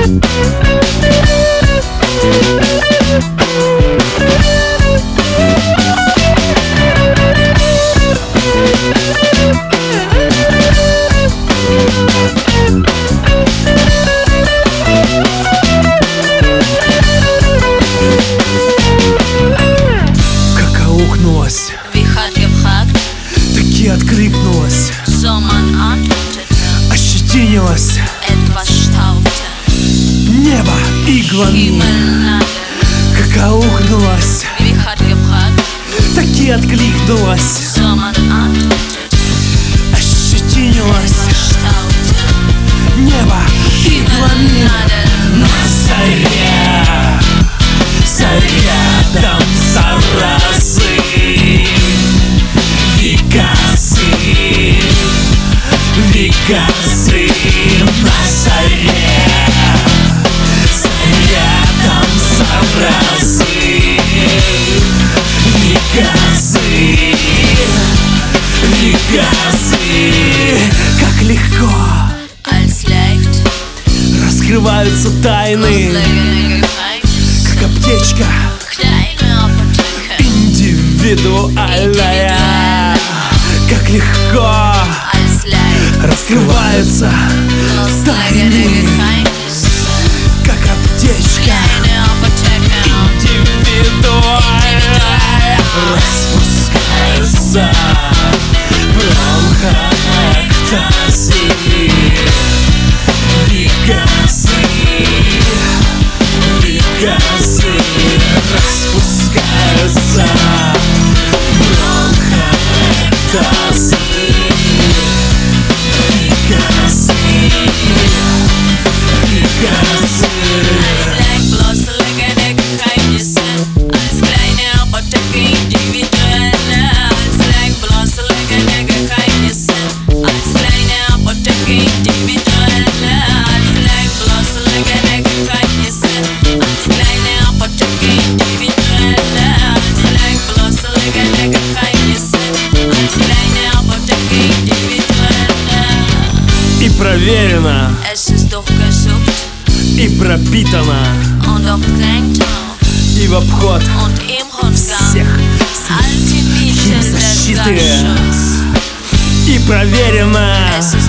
Таки откликнулась, ощетинилась небо иглами. Как аукнулась, таки откликнулась, ощетинилась небо иглами. На заре, зарядом заразы, Вегасы, Вегасы. На заре, зарядом заразы, Вегасы, Вегасы. Как легко раскрываются тайны, как аптечка индивидуальная. Как легко раскрываются тайны, как аптечка индивидуальная. Распускаются бронхоэктазы, Вегасы, Вегасы. Распускаются бронхоэктазы, Вегасы, Вегасы. И проверено, и пропитано, и в обход всех химзащиты. И проверено,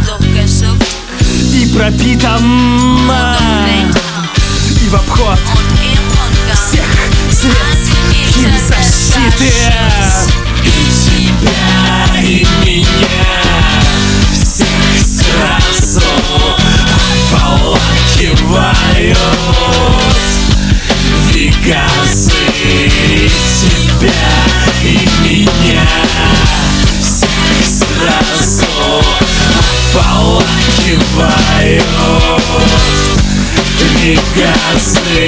и пропитано, и в обход всех средств химзащиты. И тебя, и меня всех сразу обволакивают Вегасы. Тебя и меня всех сразу обволакивают Вегасы.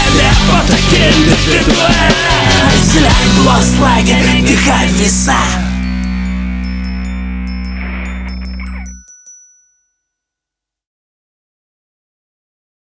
Лагерь, дыхай веса.